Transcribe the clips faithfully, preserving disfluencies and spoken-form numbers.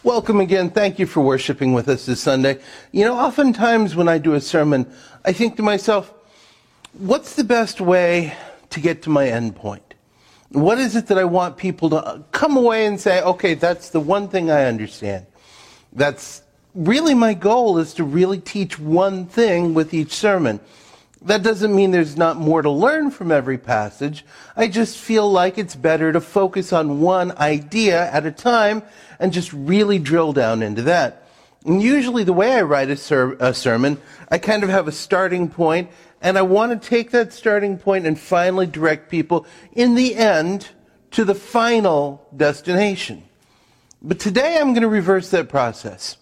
Welcome again. Thank you for worshiping with us this Sunday. You know, oftentimes when I do a sermon, I think to myself, what's the best way to get to my end point? What is it that I want people to come away and say, okay, that's the one thing I understand. That's really my goal, is to really teach one thing with each sermon. That doesn't mean there's not more to learn from every passage. I just feel like it's better to focus on one idea at a time and just really drill down into that. And usually the way I write a, ser- a sermon, I kind of have a starting point, and I want to take that starting point and finally direct people in the end to the final destination. But today I'm going to reverse that process.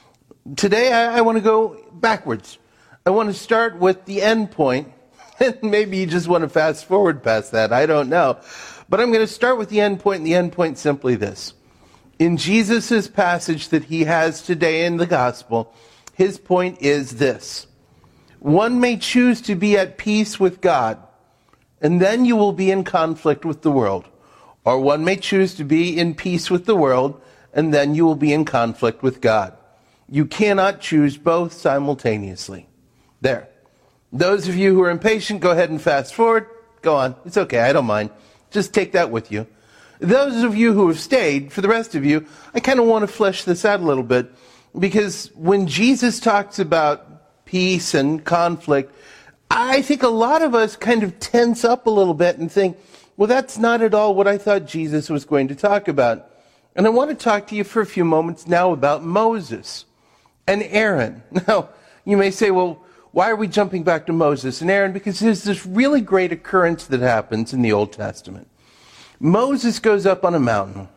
Today I, I want to go backwards. I want to start with the end point, and maybe you just want to fast forward past that, I don't know. But I'm going to start with the end point, and the end point is simply this. In Jesus' passage that he has today in the gospel, his point is this. One may choose to be at peace with God, and then you will be in conflict with the world. Or one may choose to be in peace with the world, and then you will be in conflict with God. You cannot choose both simultaneously. There. Those of you who are impatient, go ahead and fast forward. Go on. It's okay. I don't mind. Just take that with you. Those of you who have stayed, for the rest of you, I kind of want to flesh this out a little bit, because when Jesus talks about peace and conflict, I think a lot of us kind of tense up a little bit and think, well, that's not at all what I thought Jesus was going to talk about. And I want to talk to you for a few moments now about Moses and Aaron. Now, you may say, well, why are we jumping back to Moses and Aaron? Because there's this really great occurrence that happens in the Old Testament. Moses goes up on a mountain,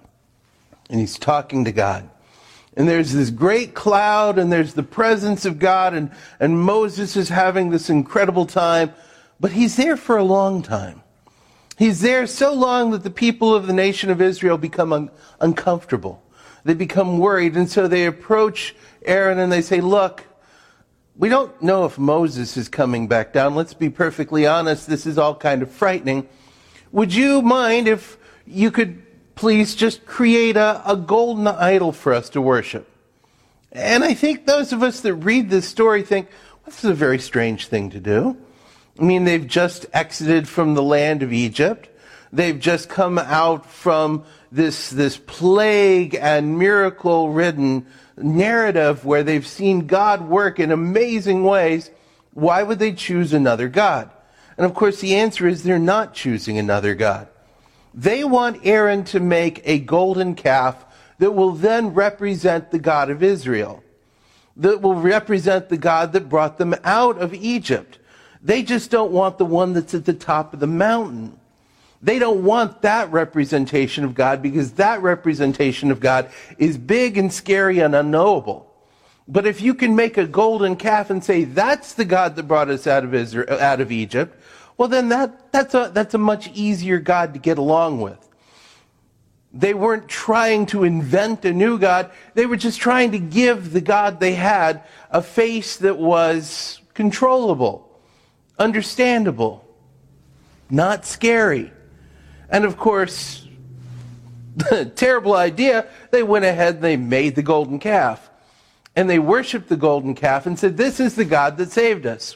and he's talking to God. And there's this great cloud, and there's the presence of God, and, and Moses is having this incredible time. But he's there for a long time. He's there so long that the people of the nation of Israel become un- uncomfortable. They become worried, and so they approach Aaron and they say, look, we don't know if Moses is coming back down. Let's be perfectly honest. This is all kind of frightening. Would you mind if you could please just create a, a golden idol for us to worship? And I think those of us that read this story think, well, this is a very strange thing to do. I mean, they've just exited from the land of Egypt. They've just come out from this, this plague and miracle-ridden narrative where they've seen God work in amazing ways. Why would they choose another God? And of course the answer is they're not choosing another God. They want Aaron to make a golden calf that will then represent the God of Israel, that will represent the God that brought them out of Egypt. They just don't want the one that's at the top of the mountain. They don't want that representation of God, because that representation of God is big and scary and unknowable. But if you can make a golden calf and say, that's the God that brought us out of Israel, out of Egypt, well then that, that's a, that's a much easier God to get along with. They weren't trying to invent a new God. They were just trying to give the God they had a face that was controllable, understandable, not scary. And of course, terrible idea, they went ahead and they made the golden calf. And they worshipped the golden calf and said, this is the God that saved us.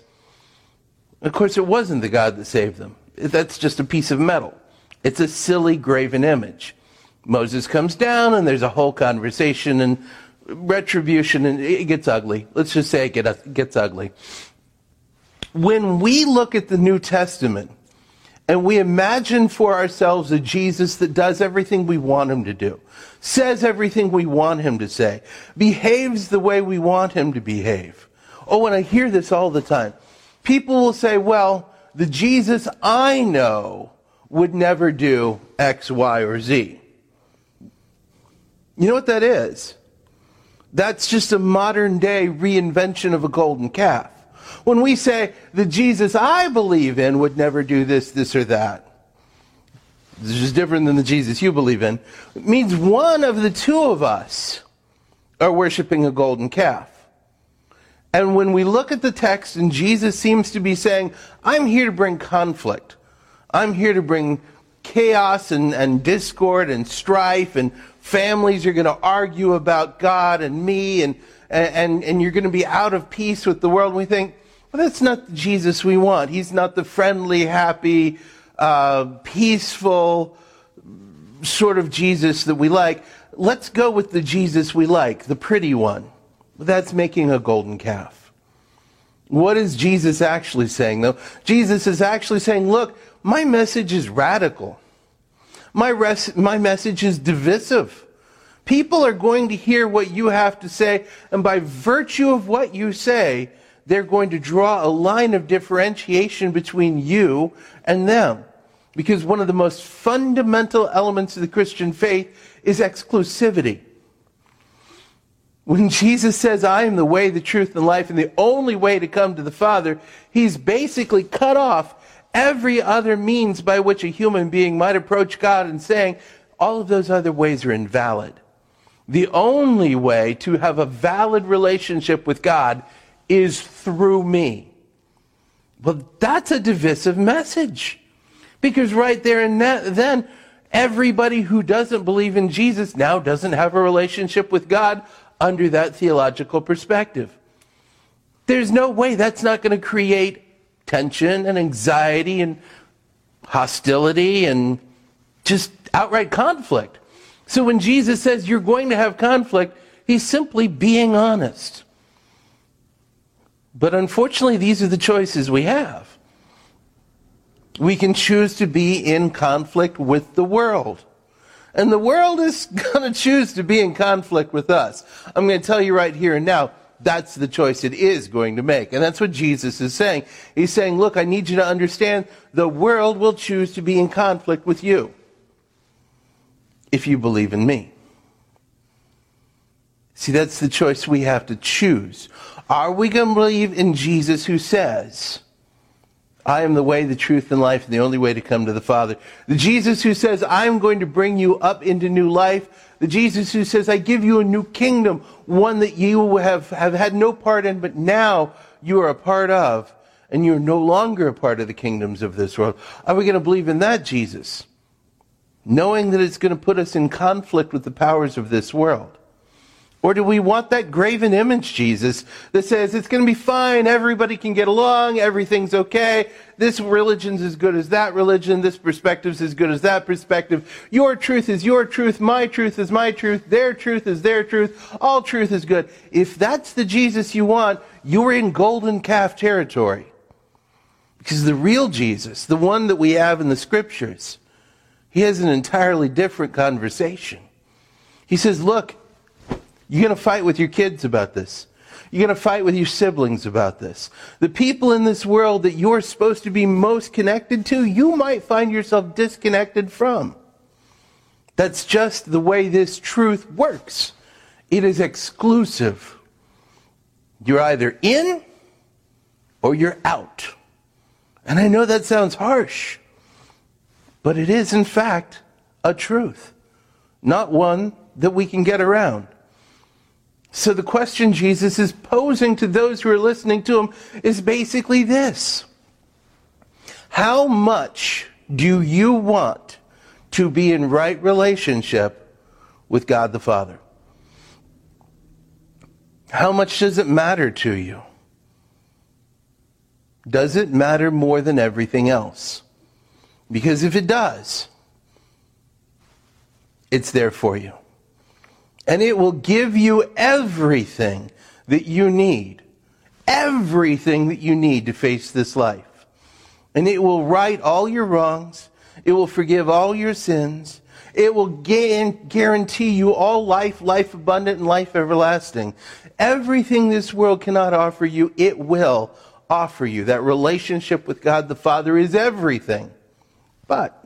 Of course, it wasn't the God that saved them. That's just a piece of metal. It's a silly graven image. Moses comes down and there's a whole conversation and retribution, and it gets ugly. Let's just say it gets ugly. When we look at the New Testament, and we imagine for ourselves a Jesus that does everything we want him to do, says everything we want him to say, behaves the way we want him to behave. Oh, and I hear this all the time. People will say, well, the Jesus I know would never do X, Y, or Z. You know what that is? That's just a modern day reinvention of a golden calf. When we say, the Jesus I believe in would never do this, this, or that, this is different than the Jesus you believe in, it means one of the two of us are worshiping a golden calf. And when we look at the text and Jesus seems to be saying, I'm here to bring conflict. I'm here to bring chaos and, and discord and strife, and families are going to argue about God and me, and, and, and you're going to be out of peace with the world. And we think, well, that's not the Jesus we want. He's not the friendly, happy, uh, peaceful sort of Jesus that we like. Let's go with the Jesus we like, the pretty one. That's making a golden calf. What is Jesus actually saying, though? Jesus is actually saying, look, my message is radical. My, res- my message is divisive. People are going to hear what you have to say, and by virtue of what you say, they're going to draw a line of differentiation between you and them. Because one of the most fundamental elements of the Christian faith is exclusivity. When Jesus says, I am the way, the truth, and life, and the only way to come to the Father, he's basically cut off every other means by which a human being might approach God, and saying, all of those other ways are invalid. The only way to have a valid relationship with God is through me. Well, that's a divisive message. Because right there and then, everybody who doesn't believe in Jesus now doesn't have a relationship with God under that theological perspective. There's no way that's not going to create tension and anxiety and hostility and just outright conflict. So when Jesus says you're going to have conflict, he's simply being honest. But unfortunately, these are the choices we have. We can choose to be in conflict with the world. And the world is going to choose to be in conflict with us. I'm going to tell you right here and now, that's the choice it is going to make. And that's what Jesus is saying. He's saying, look, I need you to understand the world will choose to be in conflict with you if you believe in me. See, that's the choice we have to choose. Are we going to believe in Jesus who says, I am the way, the truth, and life, and the only way to come to the Father? The Jesus who says, I'm going to bring you up into new life. The Jesus who says, I give you a new kingdom, one that you have, have had no part in, but now you are a part of, and you're no longer a part of the kingdoms of this world. Are we going to believe in that Jesus, knowing that it's going to put us in conflict with the powers of this world? Or do we want that graven image Jesus that says it's going to be fine, everybody can get along, everything's okay, this religion's as good as that religion, this perspective's as good as that perspective, your truth is your truth, my truth is my truth, their truth is their truth, all truth is good. If that's the Jesus you want, you're in golden calf territory. Because the real Jesus, the one that we have in the scriptures, he has an entirely different conversation. He says, look, you're going to fight with your kids about this. You're going to fight with your siblings about this. The people in this world that you're supposed to be most connected to, you might find yourself disconnected from. That's just the way this truth works. It is exclusive. You're either in or you're out. And I know that sounds harsh, but it is in fact a truth, not one that we can get around. So the question Jesus is posing to those who are listening to him is basically this: how much do you want to be in right relationship with God the Father? How much does it matter to you? Does it matter more than everything else? Because if it does, it's there for you. And it will give you everything that you need. Everything that you need to face this life. And it will right all your wrongs. It will forgive all your sins. It will guarantee you all life, life abundant, and life everlasting. Everything this world cannot offer you, it will offer you. That relationship with God the Father is everything. But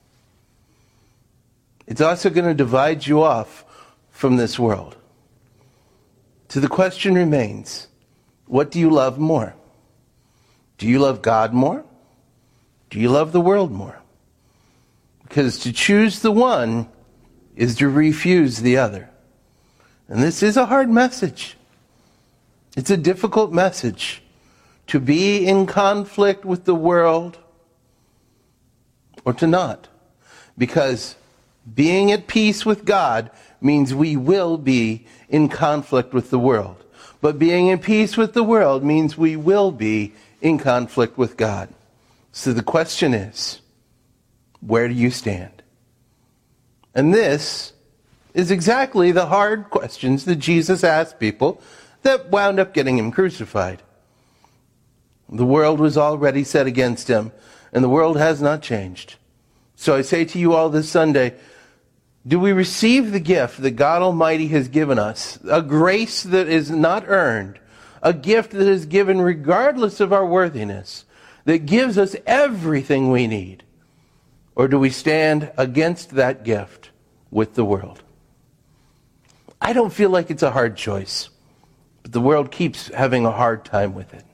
it's also going to divide you off from this world. So the question remains, what do you love more? Do you love God more? Do you love the world more? Because to choose the one is to refuse the other. And this is a hard message. It's a difficult message. To be in conflict with the world or to not. Because being at peace with God means we will be in conflict with the world. But being in peace with the world means we will be in conflict with God. So the question is, where do you stand? And this is exactly the hard questions that Jesus asked people that wound up getting him crucified. The world was already set against him, and the world has not changed. So I say to you all this Sunday, do we receive the gift that God Almighty has given us, a grace that is not earned, a gift that is given regardless of our worthiness, that gives us everything we need? Or do we stand against that gift with the world? I don't feel like it's a hard choice, but the world keeps having a hard time with it.